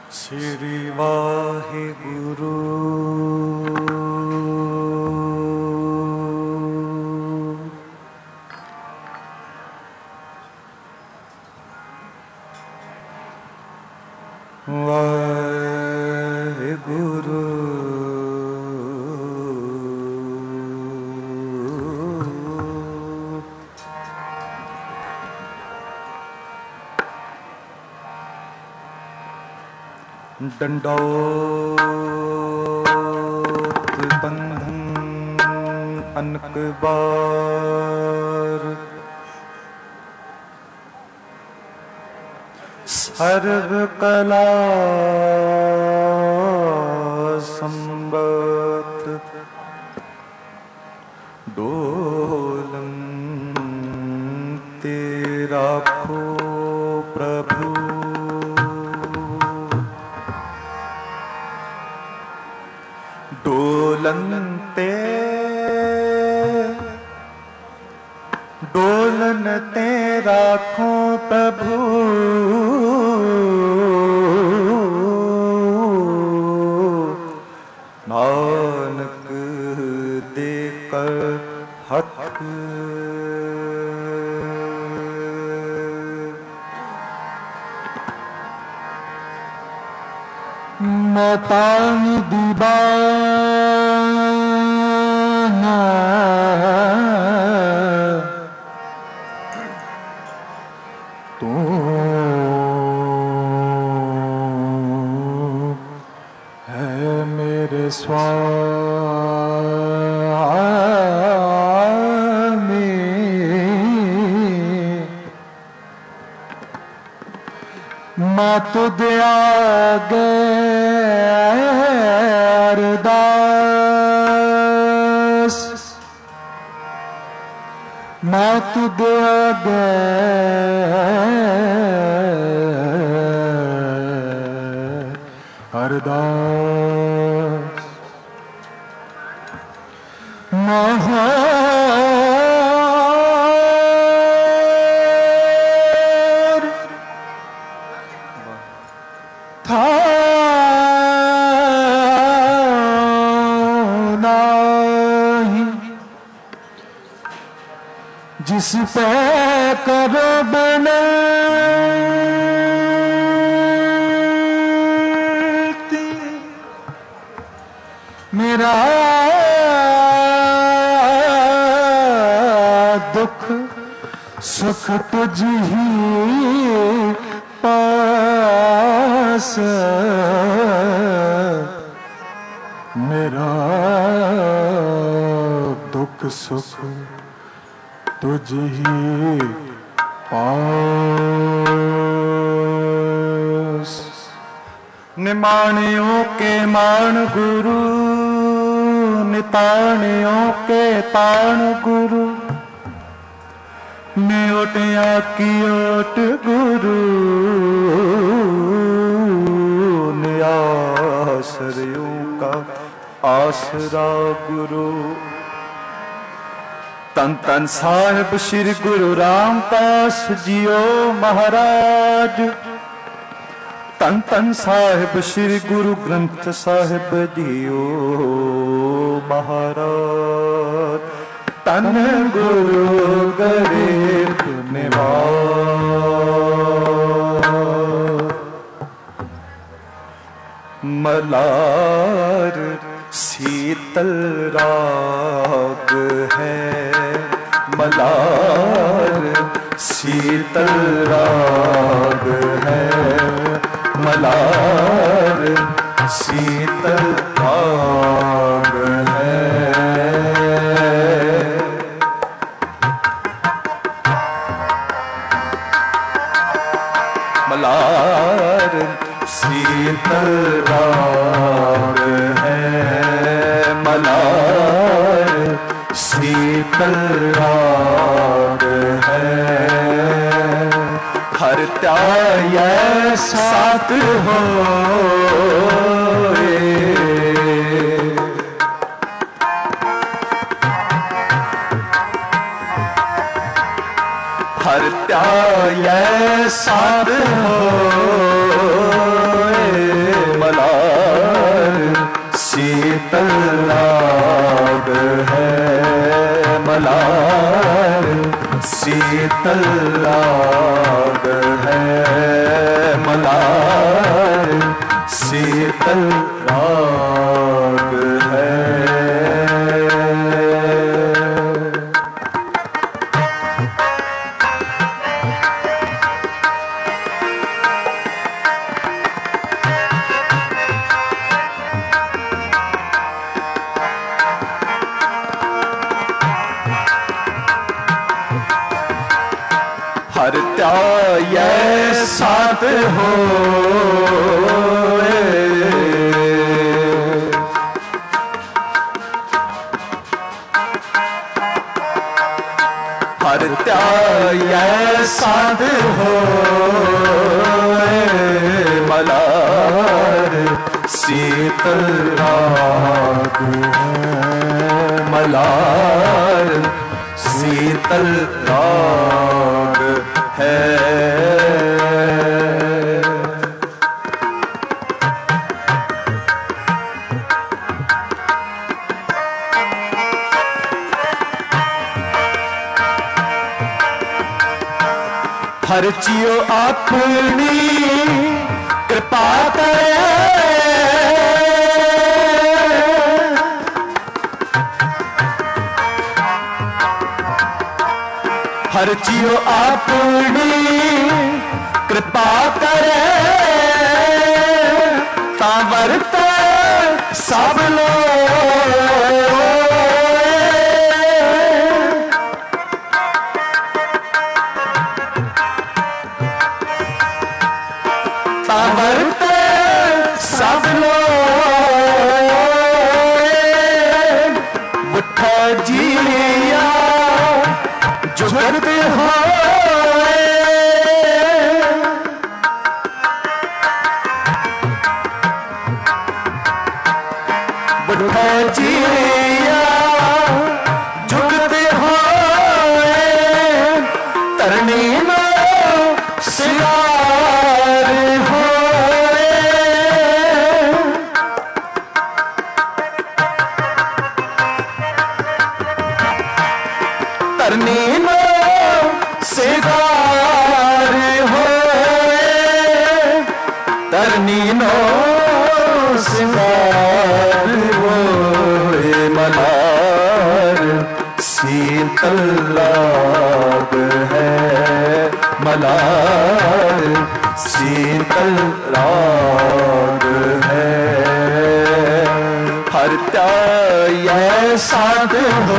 श्री वाहिगुरु। वाहिगुरु दंडौत बंधन अनक बार, सर्व कला संबत डोलन तेरा खो प्रभु। डोलनते डोलनते राखो प्रभु, नानक देकर हक। मतान दीवाना तू है मेरे स्वामी। मैं तुझ आगे अरदास, मैं तुझ आगे अरदास। महार था जिस पे करो बनती, मेरा दुख सुख तुझ ही पास। मेरा दुख सुख तुझ ही पास। निमाणियों के मान गुरु, निताणियों के ताण गुरु, नियोटिया की ओट गुरु, नियासरियों का आसरा गुरु। तन तन साहिब श्री गुरु रामदास जियो महाराज, तन तन साहिब श्री गुरु ग्रंथ साहिब जियो महाराज। तन गुरु गरीब निवाज। मलार शीतल राग है, मलार शीतल राग है, मलार शीतल राग है। मलार शीतल राग है, मलार शीतल राग है। हर त्याय साथ हो हर त्याय साथ हो शीतल राग है मलार, शीतल राग है मलार, शीतल राग है। हर त्याय साथ हो, हर त्याय साथ हो मलार, शीतल राग है मलार, शीतल राग है। हर जियो अपनी कृपा करे, हर जियो अपनी कृपा करे, तावरत सब लोग तावरत सब लोग उठा जिया जुगत हो, उठा जिया जुगत हो, तरनी में सियार हो, तरनी में सिगार हो, तरनी नो सिगार हो मलार, शीतल राग है मलार, शीतल राग है। हर त्याय साथ हो,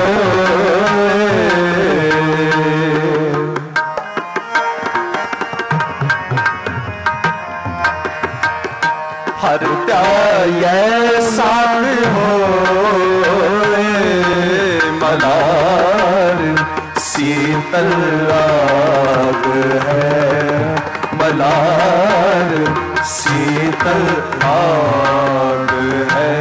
हर त्याय साथ हो मलार, शीतल राग है मलार, शीतल राग है।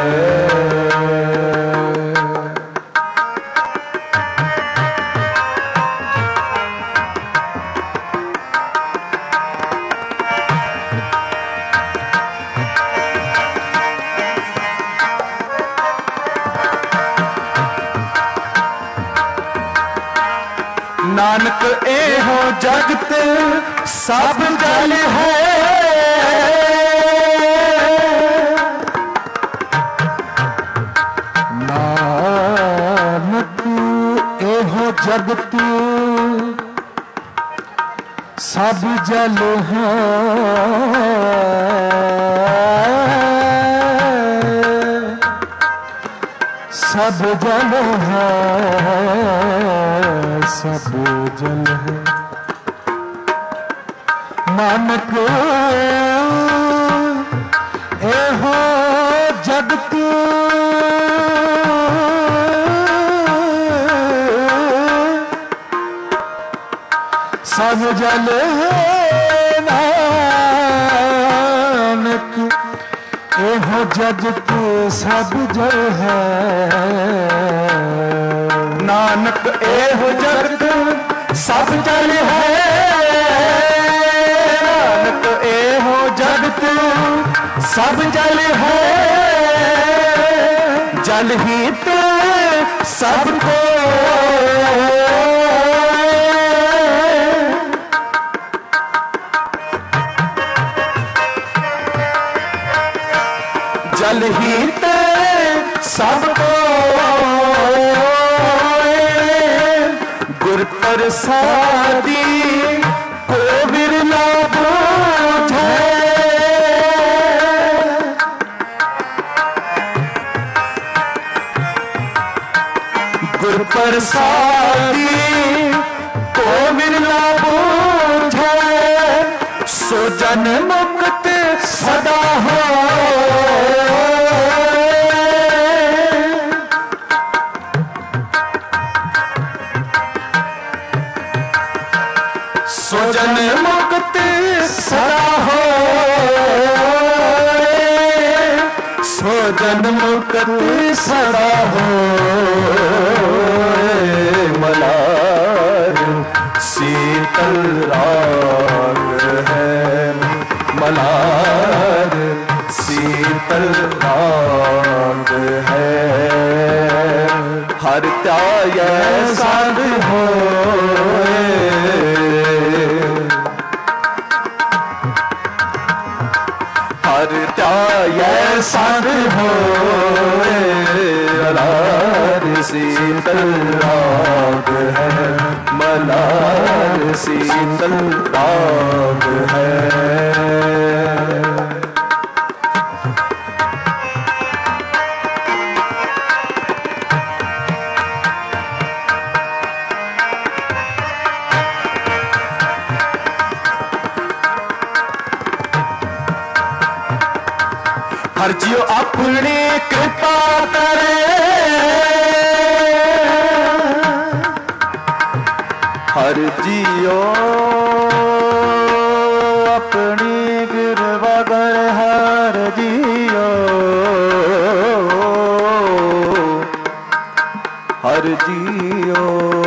नानक एहो जगत सब जल है, नानक एहो जगत सब जल है, सब जल है, सब जल है। नानक एहो जगत सब जल है, नानक एहो जगत सब जल है, नानक एहो जगत सब जल है, नानक एहो जगत सब जल है, जल ही ते सबको जल ही ते सबको गुर प्रसादी को बिरला बूझे गुर प्रसादी को बिरला बूझे सो जन मुक्त सदा हो सो जन मुक्त सदा हो सो जन मुक्त सदा हो मलार शीतल राग है मलार शीतल राग है हर त्याय साध हो हर त्याय साध हो मलार शीतल राग है मलार शीतल राग है हर जियो अपनी कृपा करे हर जियो अपनी कृपा करे हर जियो हर जियो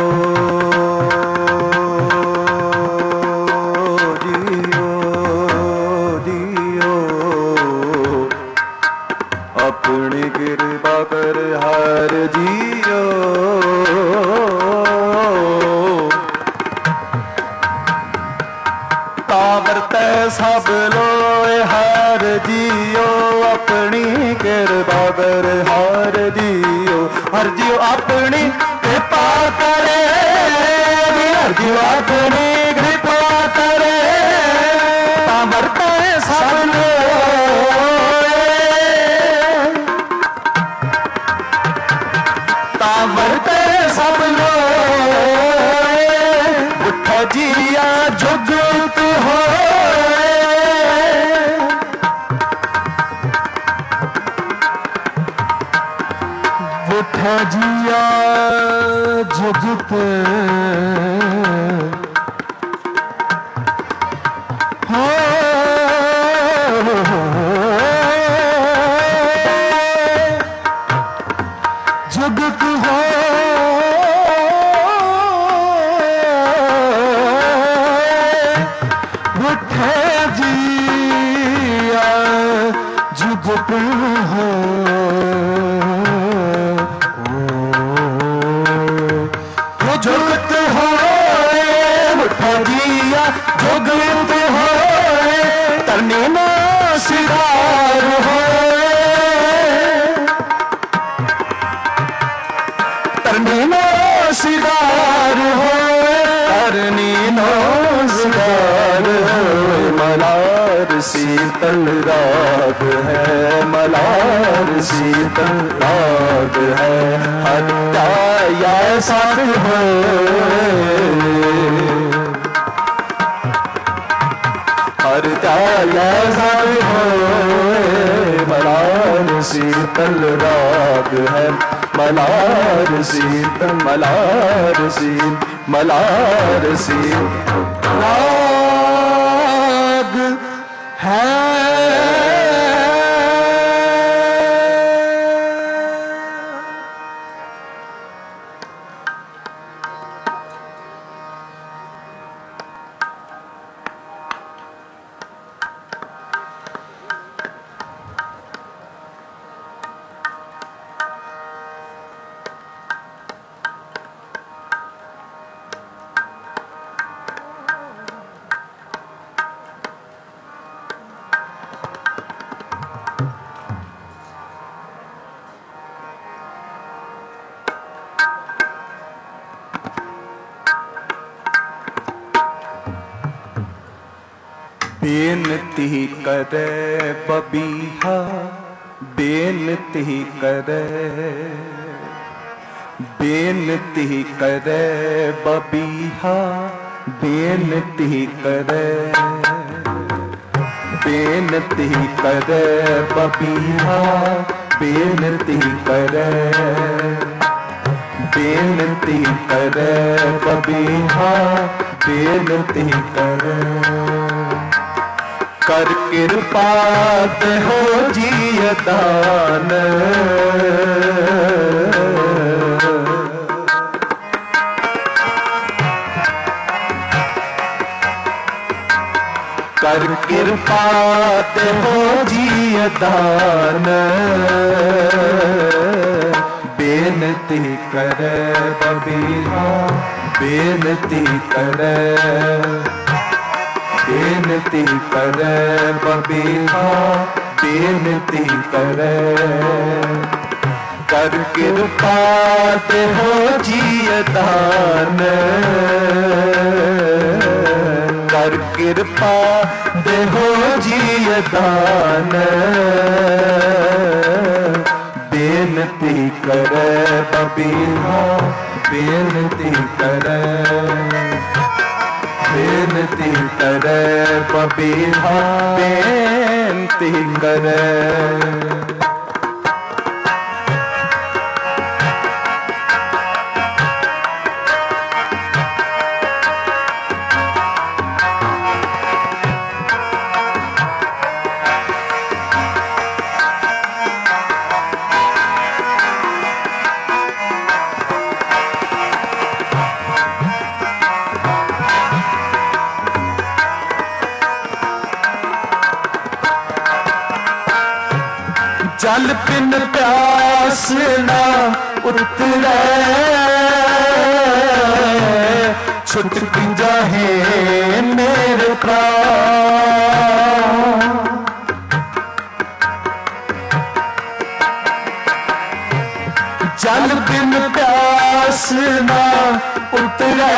अपनी कृपा कर हर जियो तावरत सब लोए हर जियो अपनी कृपा कर हर जियो अपनी कृपा करे हर जियो अपनी कृपा करे तावरत सब तावरते सब लोए उठ जिया जुगत हो उठ जिया जुगत हो जुगत हो उठे जिया जुगत हो जुगत हो उठे जिया जुगत हो तरने ना सिदार हो तरनीनो सिदार हो तरनीनो सिदार हो मलार शीतल राग है मलार शीतल राग है हत्या साथ हो हत्या साथ हो मलार शीतल राग है मलार शीतल मलार शीत मलार शीत राग है बेनती करे बबीहा बेनती करे बेनती करे बबीहा बेनती करे बेनती करे बबीहा बेनती करे बेनती करे बबीहा बेनती करे कर कृपा हो जिय दान कर कृपा हो जिय दान बेनती करे बबीहा बेनती करे बेनती करे बबीहा बेनती करे कर कृपा हो जिय दान कर कृपा हो जिय दान बेनती करे बबीहा बेनती करे बेनती करे बबीहा बेनती करे जल बिन प्यास ना उतरे छुटक जाहे मेरे प्राण जल बिन प्यास ना उतरे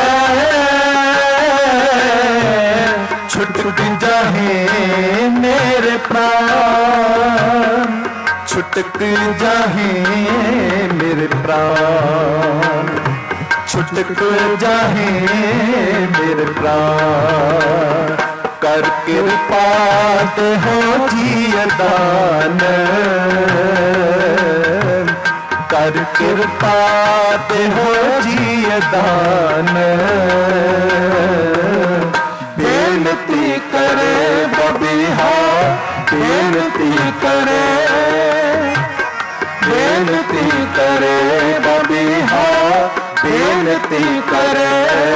छुटक जाहे मेरे प्राण छुटक जाहे मेरे प्राण छुटक जाहे मेरे प्राण कर कृपा हो जिय दान कर कृपा हो जिय दान बेनती करे बबीहा बेनती करे बेनती करे बबीहा बेनती करे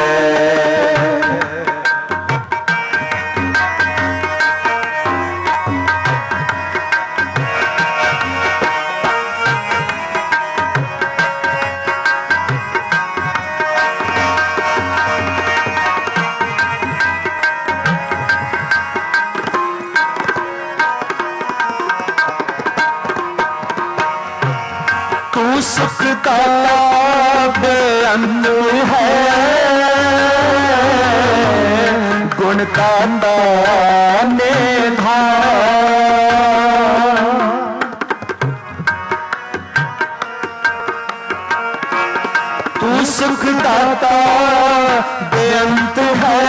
सुख का बेअंत है गुण का निधान तू सुख दाता बेअंत है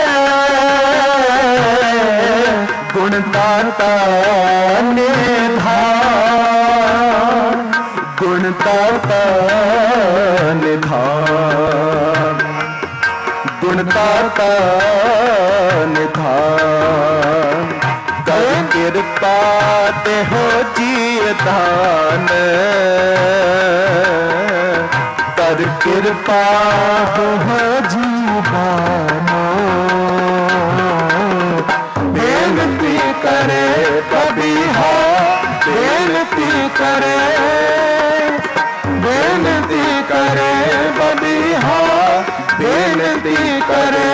गुण दाता निधान गुणदाता निधान गुणदाता निधान कर कृपा हो जिय दान कर कृपा हो जीवन बेनती करे बबीहा बेनती करे बेनती करे बबीहा बेनती करे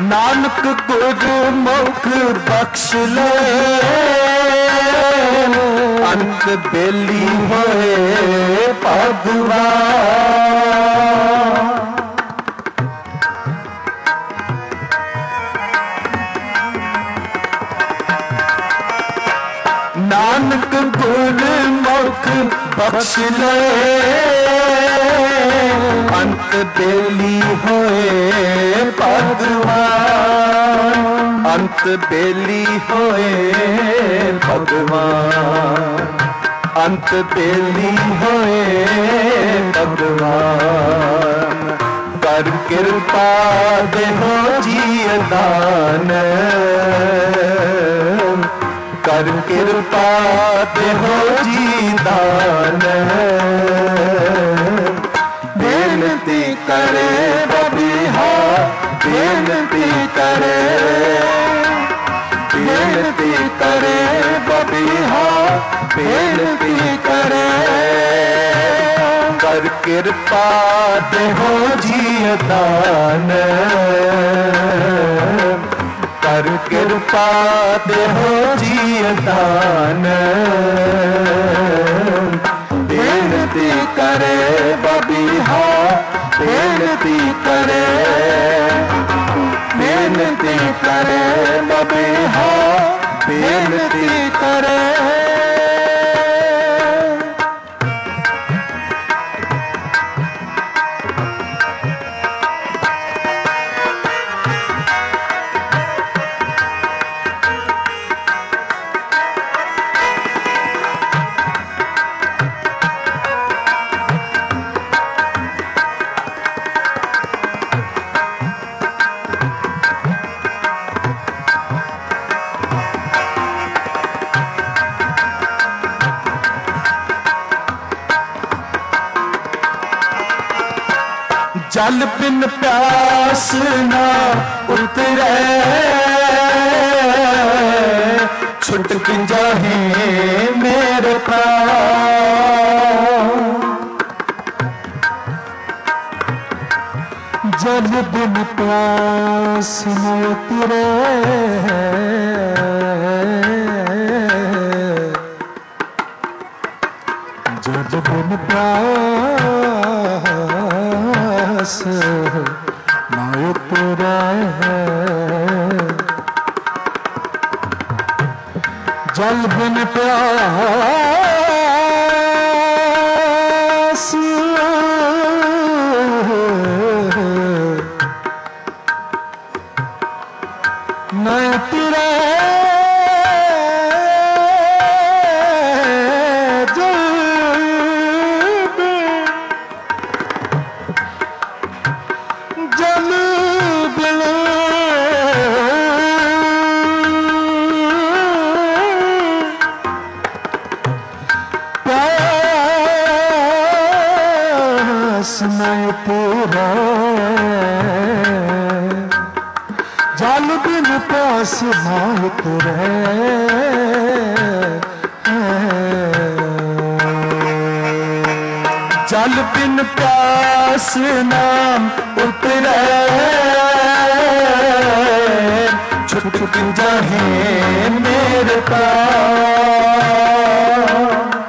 नानक गुरमुख बख्श ले अंत बेली होए भगवान। नानक गुरमुख बख्श ले अंत बेली होए भगवान। अंत बेली होए भगवान। अंत बेली होए भगवान। कर कृपा देहो जी दान। कर कृपा देहो जी दान। बेनती करे बबिहा बेनती करे। बेनती करे बबिहा बेनती करे। कर कृपा देहो जी दान। कर कृपा देहो जी दान। बेनती करे बबिहा बेनती करे। बेनती करे बबिहा बेनती करे। जल बिन प्यास ना उतरे छुटक जाहे मेरे प्राण। जल बिन प्यास न उतरे जल बिन प्यास न उतरे। जल बिन प्यास न उतरे। जल बिन प्यास न उतरे। जल बिन प्यास न उतरे। जल बिन प्यास नाम उतरे छुटक जाहे मेरे प्राण।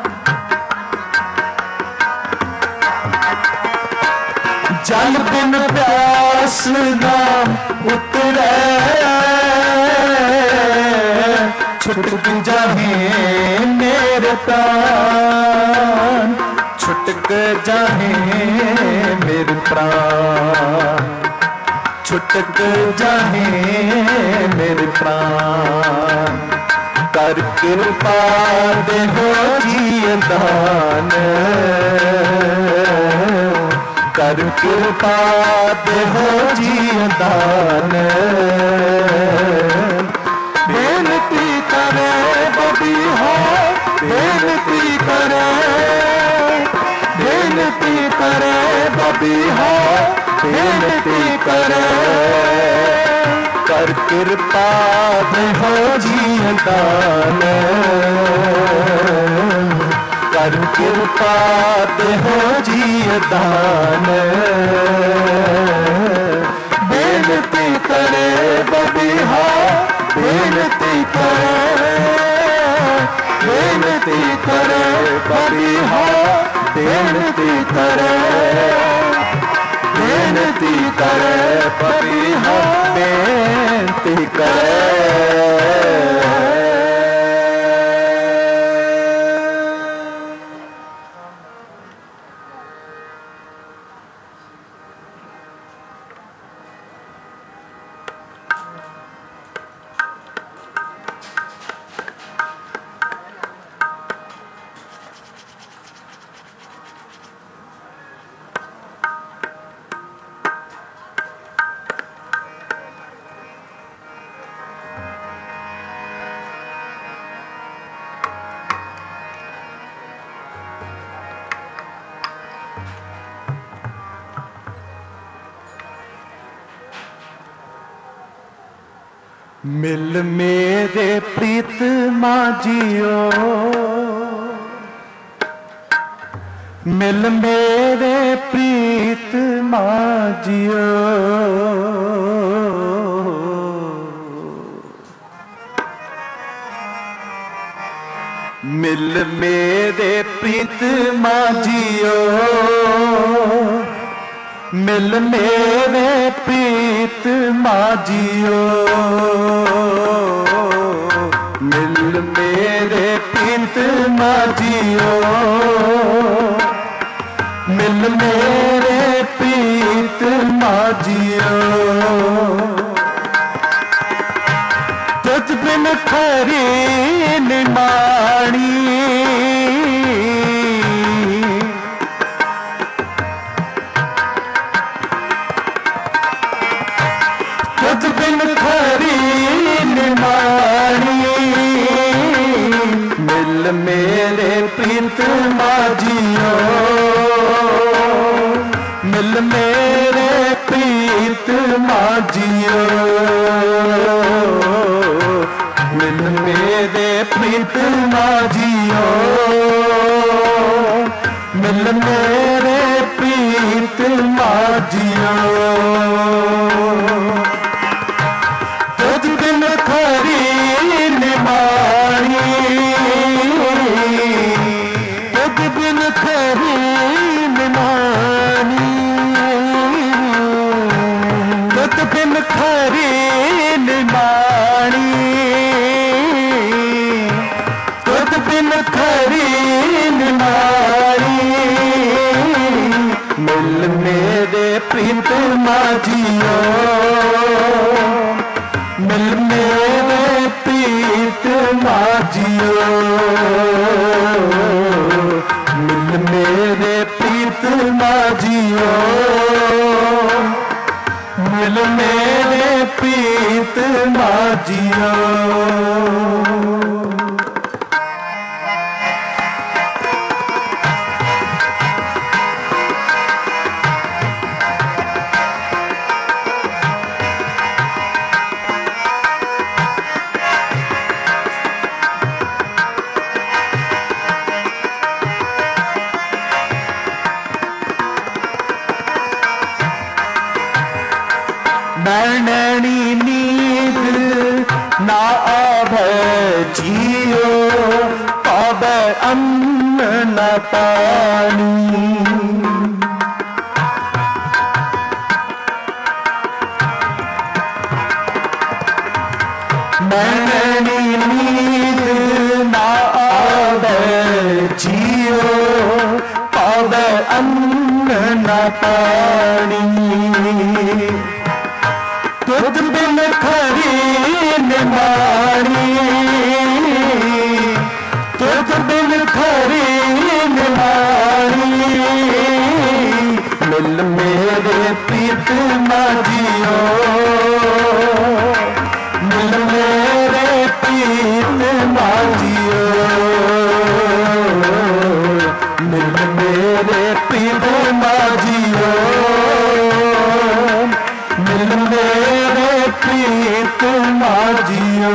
जल बिन प्यास नाम उतरे छुटक जाहे मेरे प्राण। छुटक जाहे मेरे प्राण। छुटक जाहे मेरे प्राण। कर कृपा देहो जी दान। कर कृपा देहो जी दान। बेनती करे बबिहा बेनती करे। बेनती करे बबिहा बेनती करे। कर कृपा देहो जी दान। कर कृपा देहो जी दान। बेनती करे बेनती करे बबिहा बेनती करे बेनती करे बबिहा बेनती करे। मिल मेरे प्रीत माजियो मिल मेरे प्रीत माजियो मिल मेरे प्रीत माजियो मिल मेरे प्रीत माजियो मिल मेरे प्रीत माजियो मिल मेरे प्रीत माजियो तुझ बिन खरी निमाणी बिन खरी निमाणी मिल मेरे प्रीत माजियो मिल मेरे प्रीत माजियो मिल मेरे प्रीत माजियो मिल मेरे प्रीत माजियो बिन खरी निमाणी तुझ बिन खरी निमाणी तुझ बिन खरी निमाणी तुझ बिन खरी निमाणी मिल मेरे प्रीत माजियो मिल मेरे प्रीत माजियो मिल मेरे प्रीत माजियो मिल मेरे प्रीत माजियो नैनी नींद ना आवे जियो पावे अन्न न पानी नैनी नींद ना आवे जियो पावे अन्न न पानी तुझ बिन खरी निमाणी तुझ बिन खरी निमाणी मिल मेरे प्रीत माजियो मिल मेरे प्रीत माजियो मिल मेरे प्रीत माजियो मिल मेरे प्रीत माजियो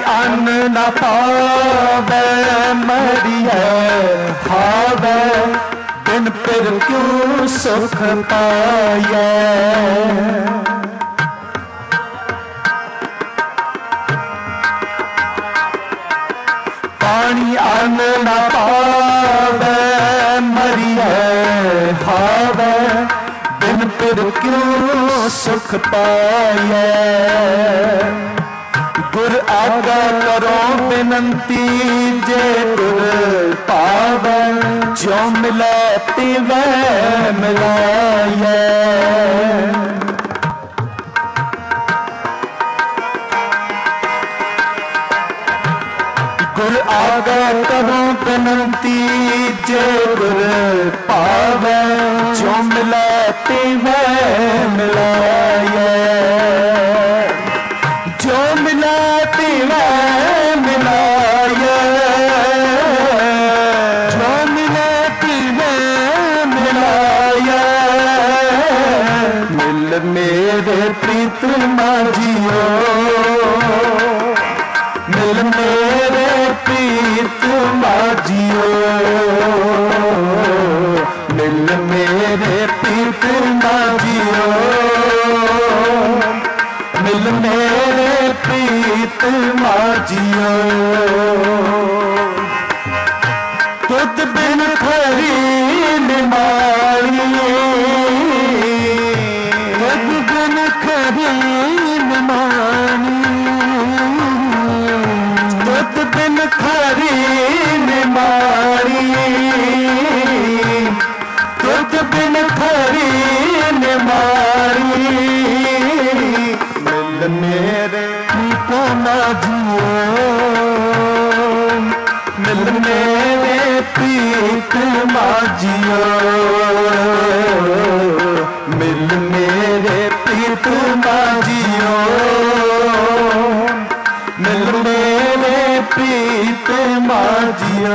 अन्न न पावे मरिए खावे बिन फिर क्यों सुख पाए। पानी अन्न न पावे मरिए खावे बिन फिर क्यों सुख पाए। गुर आज्ञा करो बिनती जे गुर पावे जो मिले तिवे मिलाए। गुर आज्ञा करो बिनती जे गुर पावे जो मिले तिवे मिलाए। जो मिला तिवे मिलाए। जो मिला तिवे मिलाए। मिल मेरे प्रीतमा जियो मिल मेरे प्रीतमा जियो मिल मेरे प्रीतमा जियो मिल मेरे प्रीतमा जियो। तुद बिन खरी निमारी तुद बिन खरी निमारी तुद बिन खरी निमारी तुद बिन खरी निमारी। मिल मेरे प्रीतमा जियो मिल मेरे प्रीतमा जियो मिल मेरे प्रीतमा जियो मिल मेरे प्रीतमा जियो।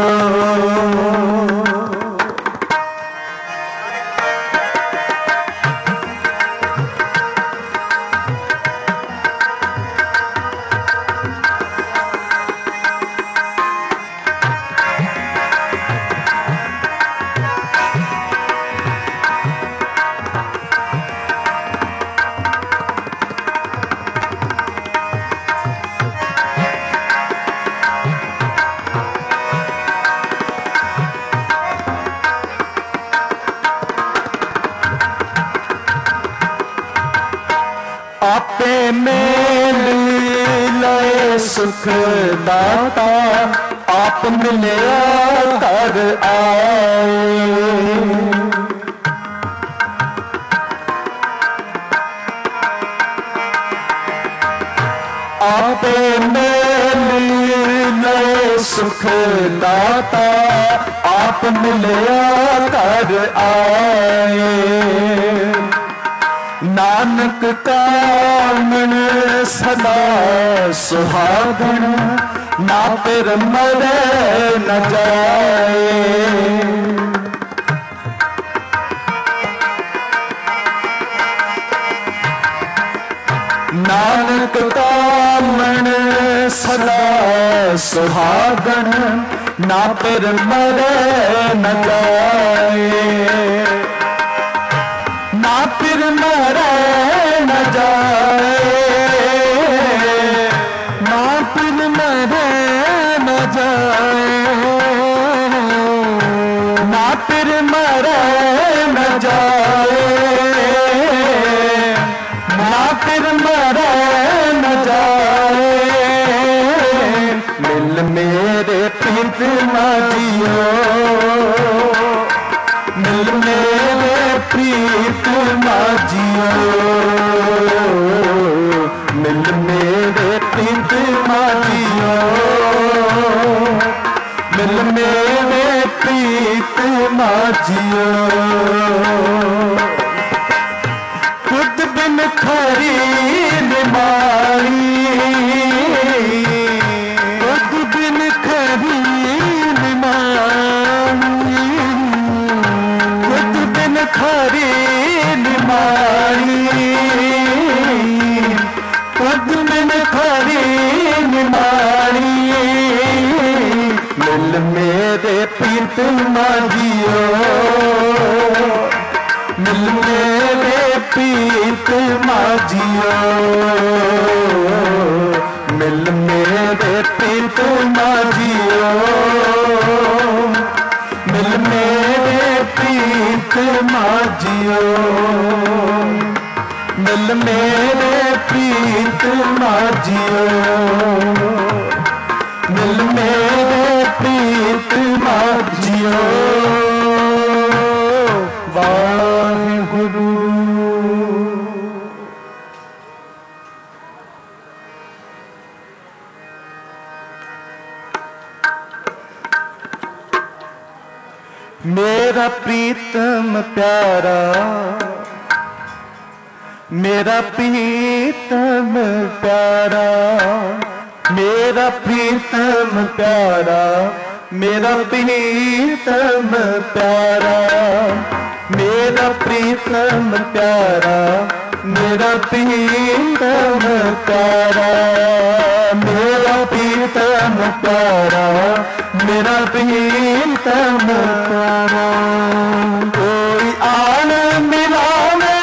आपे मेल लय सुख दाता आप मिलया कर आए। आपे मेल लय सुख दाता आप मिलया कर आए। नानक कामन सदा सुहागन ना फिर मरे न जाए। नानक कामन सदा सुहागन ना फिर मरे न जाए। ना फिर मरे न जाए। ना फिर मरे न जाए। ना फिर मरे न जाए। ना फिर मरे न जाए। मिल मेरे प्रीतमा जियो मिल मेरे प्रीतमा जियो मिल मेरे प्रीतमा जियो मिल मेरे प्रीतमा जियो। खुद बिन खरी निमारी खुद बिन खरी निमारी खुद बिन खरी निमारी खुद बिन खरी निमारी। प्रीत माझियो, मिल मेरे प्रीत माझियो, मिल मेरे प्रीत माझियो, मिल मेरे प्रीत माझियो, मिल मेरे प्रीत माझियो, मिल मेरे प्रीत माझियो। वाहिगुरु। मेरा प्रीतम प्यारा, मेरा प्रीतम प्यारा, मेरा प्रीतम प्यारा, मेरा प्रीतम प्यारा, मेरा प्रीतम प्यारा, मेरा प्रीतम प्यारा, मेरा प्रीतम प्यारा, मेरा प्रीतम प्यारा। कोई आन मिलावे,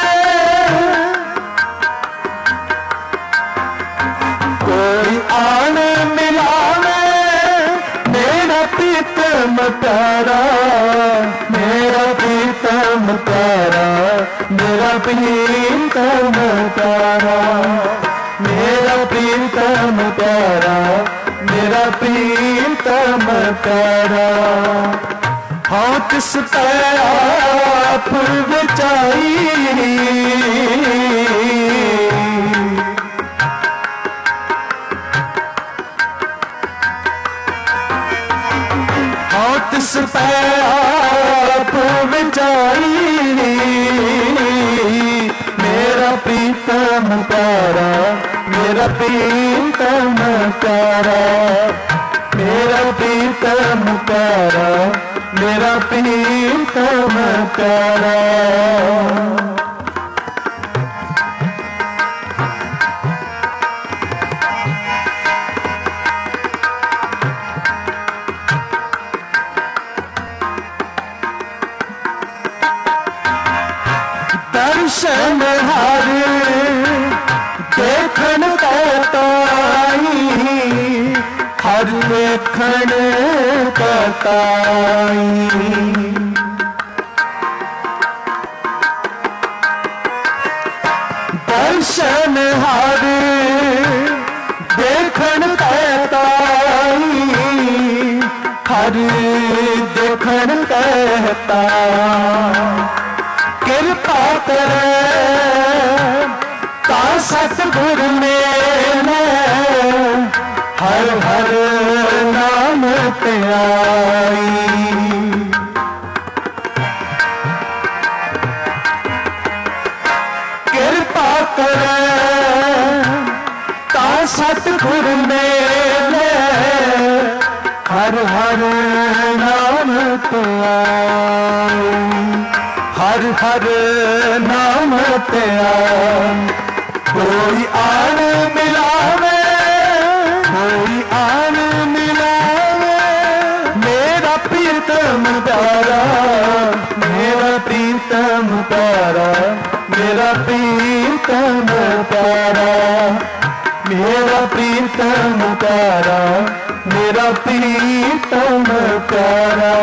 कोई आन मिलावे, मेरा प्रीतम प्यारा, मेरा प्रीतम प्यारा, मेरा प्रीतम प्यारा, मेरा प्रीतम प्यारा, मेरा प्रीतम प्यारा। हाँ किस पे आप बचाई, हाँ किस पे आप बचाई, मेरा प्रीतम प्यारा, मेरा प्रीतम प्यारा, मेरा प्रीतम प्यारा, मेरा प्रीतम प्यारा। दर्शन हर देखन कताई, हर देखन कताई, दर्शन हर देखन कताई, हर देखन कताई। कृपा करे ता सतगुर मेरे, हर हर नाम ते आई। कृपा करे ता सतगुर मेरे, हर हर नाम ते आई, हर हर नाम ते आई। कोई आन मिलावे, कोई आन मिलावे, मेरा प्रीतम प्यारा, मेरा प्रीतम प्यारा, मेरा प्रीतम प्यारा, मेरा प्रीतम प्यारा, मेरा प्रीतम प्यारा।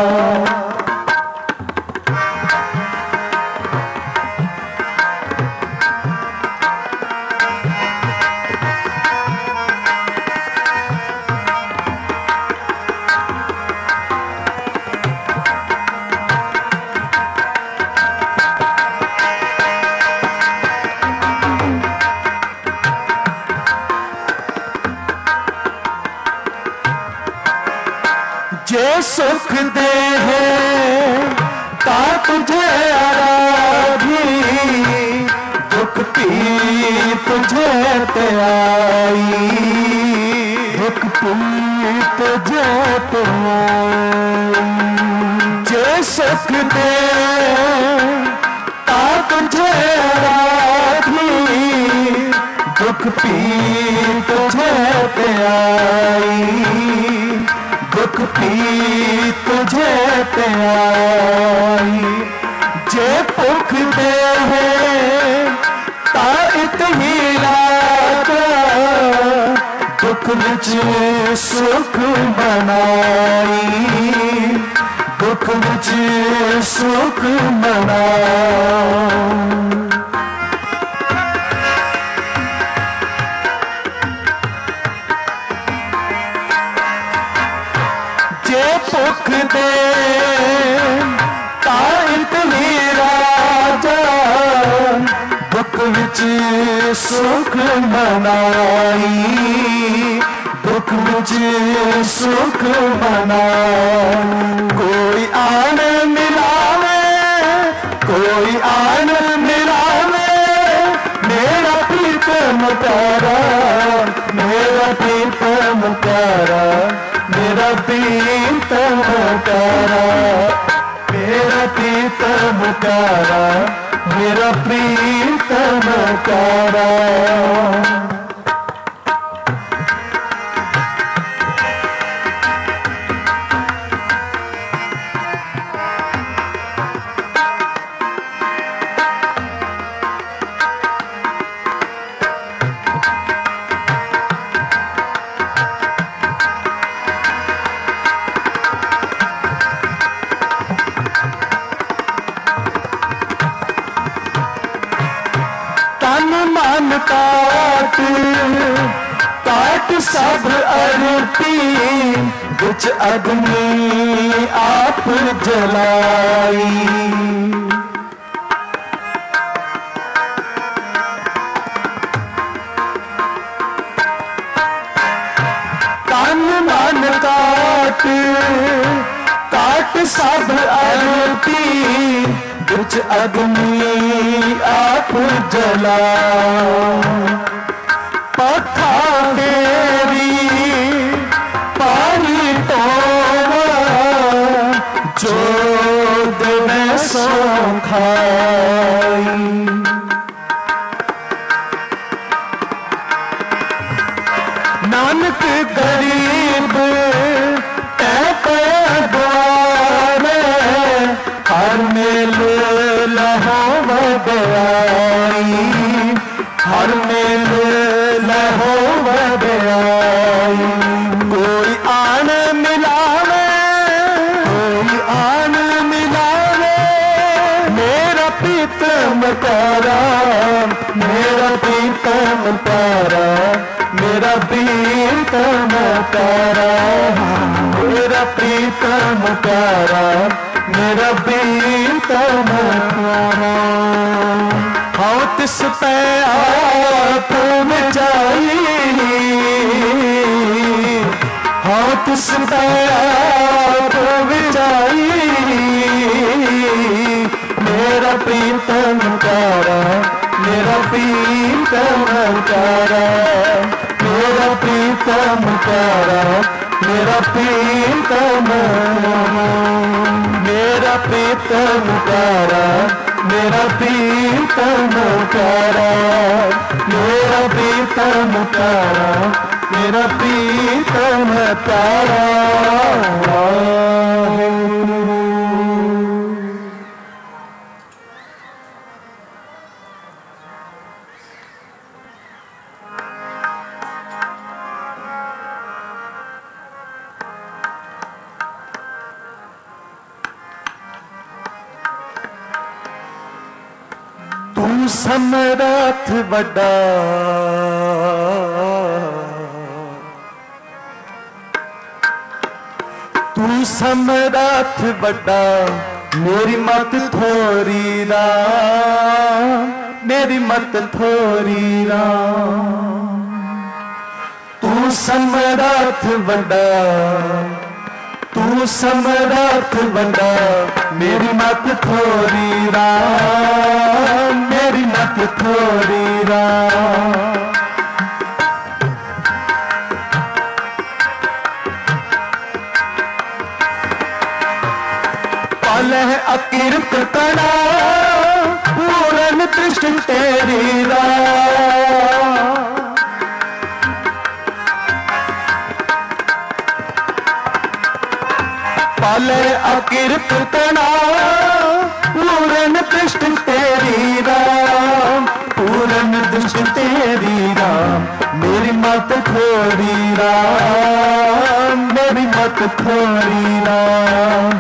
जे सुख दे ता तुझे आराधी, दुख पी तुझे ते आई, दुख पी तुझे ते आई। जे सुख दे ता तुझे आराधी, दुख पी तुझे ते आई, दुख पी तुझे प्याई, जे भुख दे ताइत ही राजा, दुख विच सुख मनाई, दुख विच सुख मनाई। जे भुख दे ताइत ही राजा, दुख विच सुख मनाई, दुख विच सुख मनाई। कोई आन मिलावे, कोई आन मिलावे, मेरा प्रीतम प्यारा, मेरा प्रीतम प्यारा, मेरा प्रीतम प्यारा, मेरा प्रीतम प्यारा, मेरा प्रीतम प्यारा। मन काट काट सब अरती, बिच अग्नि आप जलाई। तन मन काट काट सब अरती, बिच अग्नि आप जला। पथा तेरी पानी तो जो दिन सो खाई। नानक गरीब द्वारे, हर मेल लहो बदयाई, हर मेल लहो बदयाई। कोई आन मिलावे, कोई आन मिलावे, मेरा प्रीतम प्यारा, मेरा प्रीतम प्यारा, मेरा प्रीतम प्यारा, मेरा प्रीतम प्यारा, मेरा प्रीतम प्यारा। हाँ तिस पे आप जाई, हाँ तिस पे आप जाई, मेरा प्रीतम प्यारा, मेरा प्रीतम प्यारा, मेरा प्रीतम प्यारा, मेरा प्रीतम, मेरा प्रीतम प्यारा, मेरा प्रीतम प्यारा, मेरा प्रीतम प्यारा, मेरा प्रीतम प्यारा। तू समरथ बड़ा, तू समरथ बड़ा, मेरी मत थोरी रा, मेरी मत थोरी रा। तू समरथ बड़ा, तू समरथ बड़ा, मेरी मत थोरी रा, मेरी मत थोरी रा। पल है अकीर्त कड़ा, पूरन दृष्टि तेरी रा। भले अकिरत तना पूरन दृष्ट तेरी राम, पूरन दृष्ट तेरी राम, मेरी मत थोड़ी राम, मेरी मत थोड़ी राम।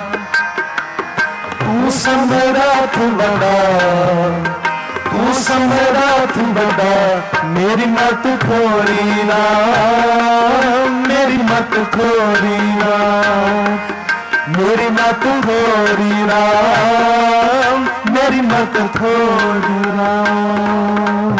तू समराथ बड़ा, तू समराथ बड़ा, मेरी मत थोड़ी राम, मेरी मत थोड़ी राम, मेरी मत थोड़ी राम, मेरी मत थोड़ी राम।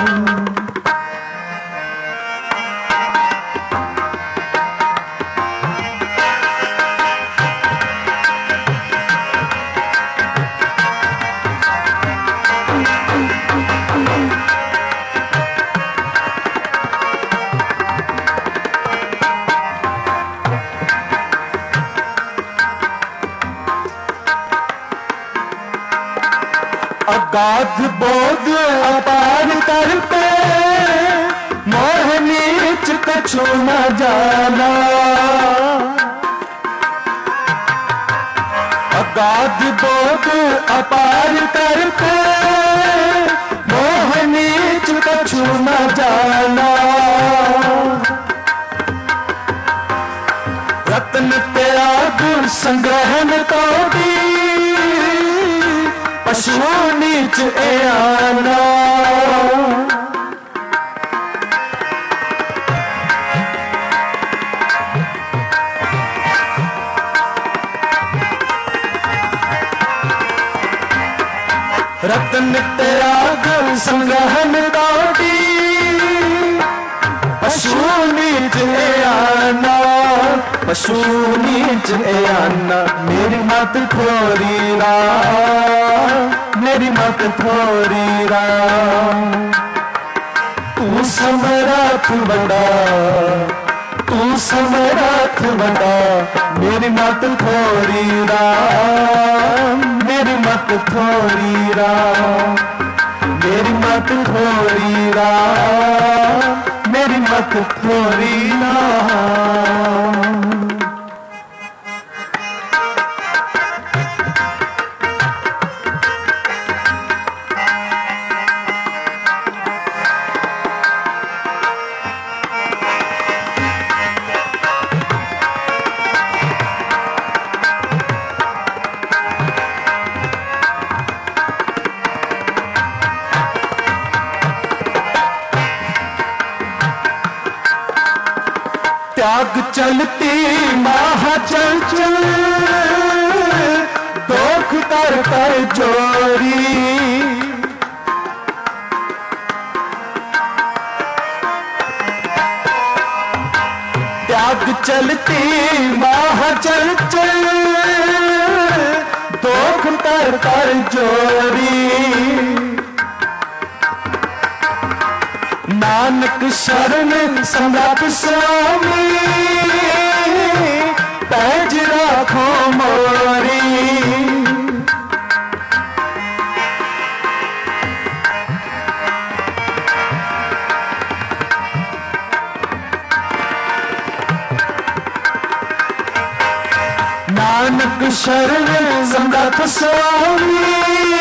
अगाध बोध अपार करते मोह नीच कछु न जाना, अगाध बोध अपार करते मोह नीच कछु न जाना। रत्न त्याग संग्रहण तोड़ी पशु नीच आना। रत्न त्याग संग्रहण तोड़ी पशु नीच आना, पशु नीच आना, मेरी मत थोड़ी राम, मेरी मत थोड़ी राम। तू समराथ बड़ा, तू समराथ बड़ा, मेरी मत थोड़ी राम, मेरी मत थोड़ी राम, मेरी मत थोड़ी राम, मेरी मत थोड़ी राम। त्याग चलती महा चल चल, दुख कर कर जोरी, त्याग चलती महा चल चल, दुख कर कर जोरी। नानक शरण समरथ स्वामी, पैज राखो मोरी। नानक शरण समरथ स्वामी,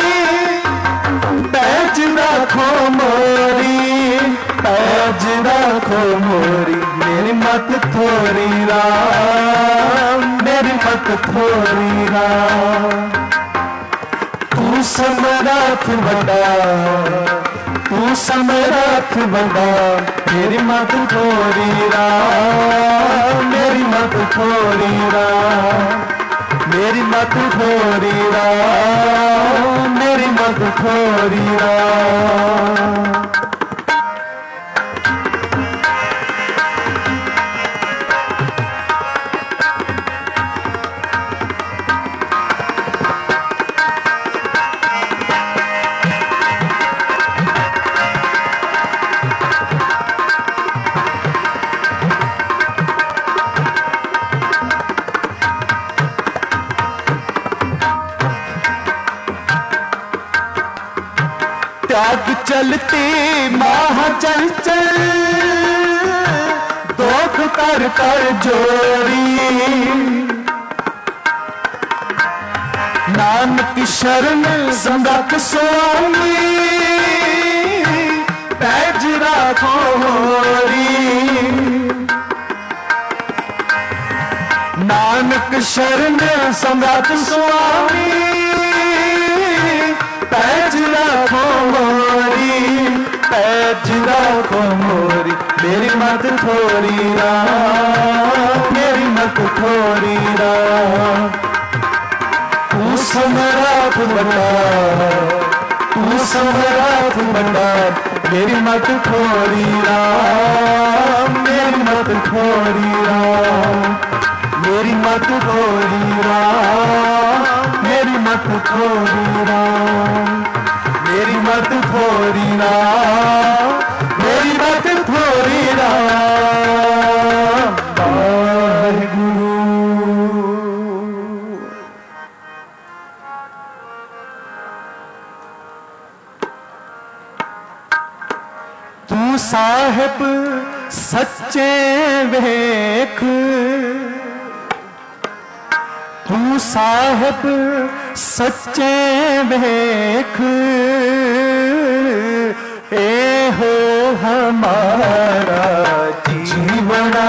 पैज राखो मोरी, पैज राखो मोरी, मेरी मत थोड़ी राम, मेरी मत थोड़ी राम। तू समराथ बड़ा, तू समराथ बड़ा, मेरी मत थोड़ी राम, मेरी मत थोड़ी राम, मेरी मत थोड़ी राम, मेरी मत थोड़ी राम। त्याग चलती महा चल चल, दुख कर कर जोरी। नानक शरण समरथ स्वामी पैज राखो मोरी। नानक शरण समरथ स्वामी पैज राखो मोरी। पैज राखो मोरी मेरी मत थोड़ी राम, मेरी मत थोड़ी राम। तू समरथ बता, तू समरथ बता मेरी मत थोड़ी राम, मेरी मत थोड़ी राम। मेरी मत थोड़ी राम, मेरी मत थोड़ी राम। मेरी मत थोड़ी राम, मेरी मत थोड़ी राम। वाहिगुरु। तू साहिब सच्चे वेख, तू साहिब सच्चे वेख। ए हो हमारा जीवना,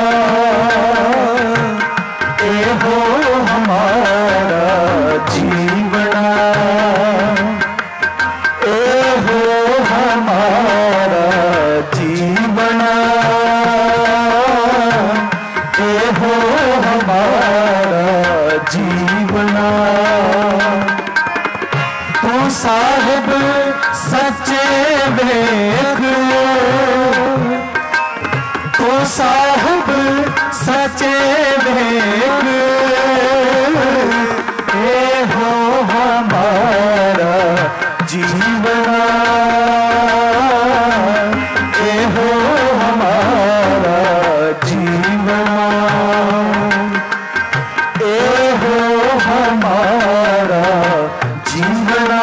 ए हो हमारा जीवना। ए हो हमारा जीवना, ए हो हमारा जीवना। तू साहिब सच्चे वेख, तू साहिब सच्चे वेख। ए हो हमारा जीवना, ए हो हमारा जीवना। ए हो हमारा जीवना,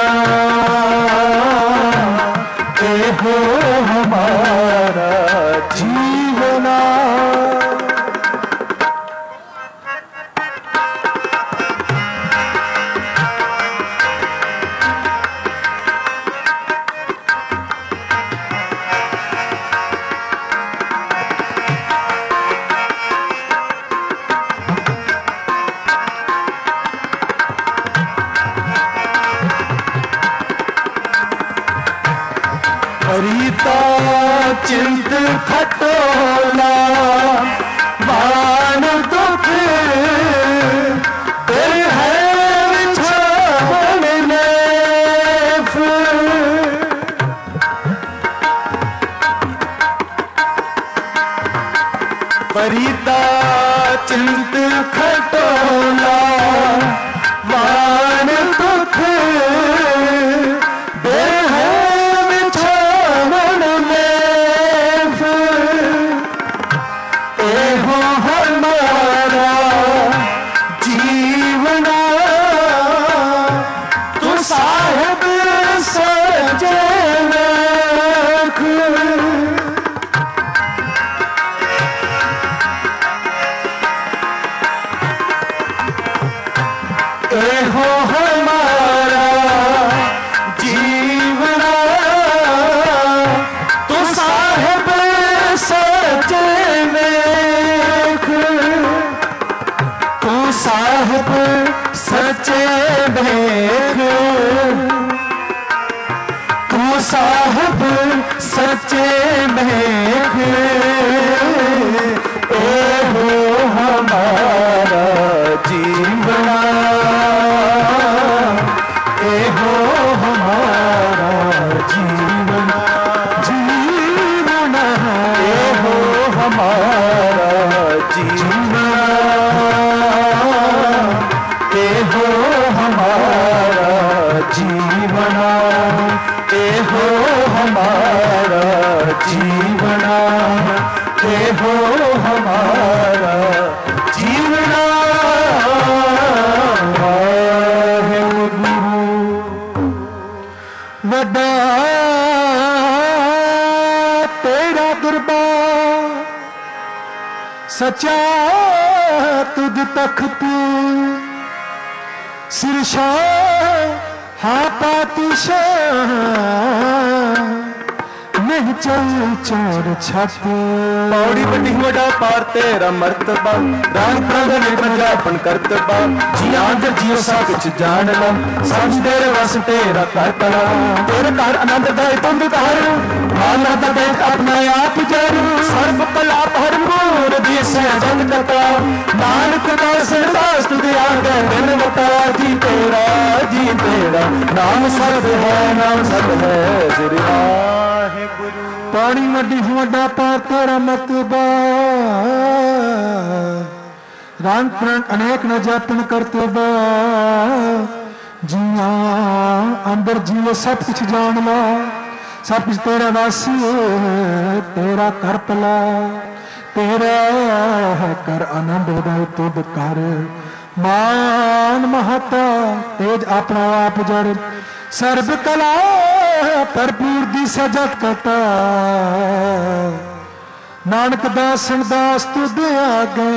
ए हो हमारा जीवना। हरिता चिंत खटोला बाण दुख तेरे है विछावन नेफ। हरिता चिंत खटोला बाण दुख हो हमारा जीवना। तू साहिब सच्चे वेख, तू साहिब सच्चे वेख। तू साहिब सच्चे वेख। ए हो हमारा जीवना, ए हो हमारा जीवना। जीवना ए हो हमारा जीवना, ए हो हमारा जीवना। ए हो हमारा जीवना, ए हो हमारा जीवना। वड्डा तेरा दरबार सच्चा तुद तख्त सिरशाह हाँ पातिशाह नहीं चल चोर छत पौड़ी बड़ी वड़ा पार तेरा मर्तबा रंग प्रंग ने पंजाबन करतबा जिया अंदर जियो सब कुछ जान ला समझ तेरे वास तेरा कर पड़ा तेरे घर आनंद दाय तुंद घर माना दा बैठ अपना आप जरू सर्व कला भरपूर देश जग कथा नानक दास दास तुझे आगे दिन बता जी तेरा नाम सब है नाम सब है श्री वाहिगुरु पानी वड्डी वड्डा पार तेरा मतबा रंग प्रणग अनेक न जापन करते बा जिया अंदर जियो सब कुछ जान ला सब कुछ तेरा वासी तेरा कर पला तेरा है कर आनंद उदय तुद कर मान महता तेज अपना आप जड़ सर्व कला भरपूर दी सजत कटा नानक दासन दास तुद आगे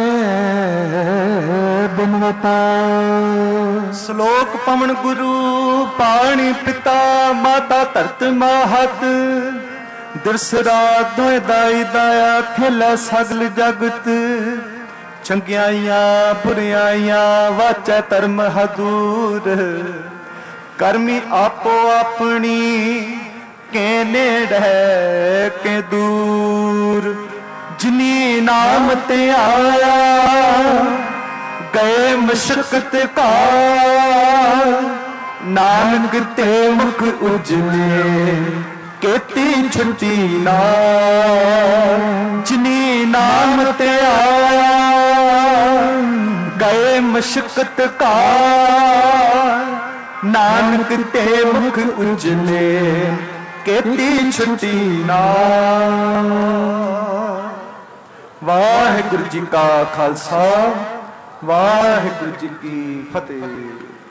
बिनवता श्लोक पवन गुरु पाणी पिता माता धरत माहत दिरसरा दोए दाई दाया खेला सगल जगत चंगियाइयां बुरियाइयां वाचा धर्म हदूर करमी आपो अपनी के नेड़ के दूर जिनी नाम ते आया गए मशक्कत का नानक ते मुख उजले केती छुट्टी ना जिनी नाम ते आया गए मशक्कत का नानक ते मुख उजले केती छुट्टी ना वाहिगुरु जी का खालसा वाहिगुरु जी की फतेह।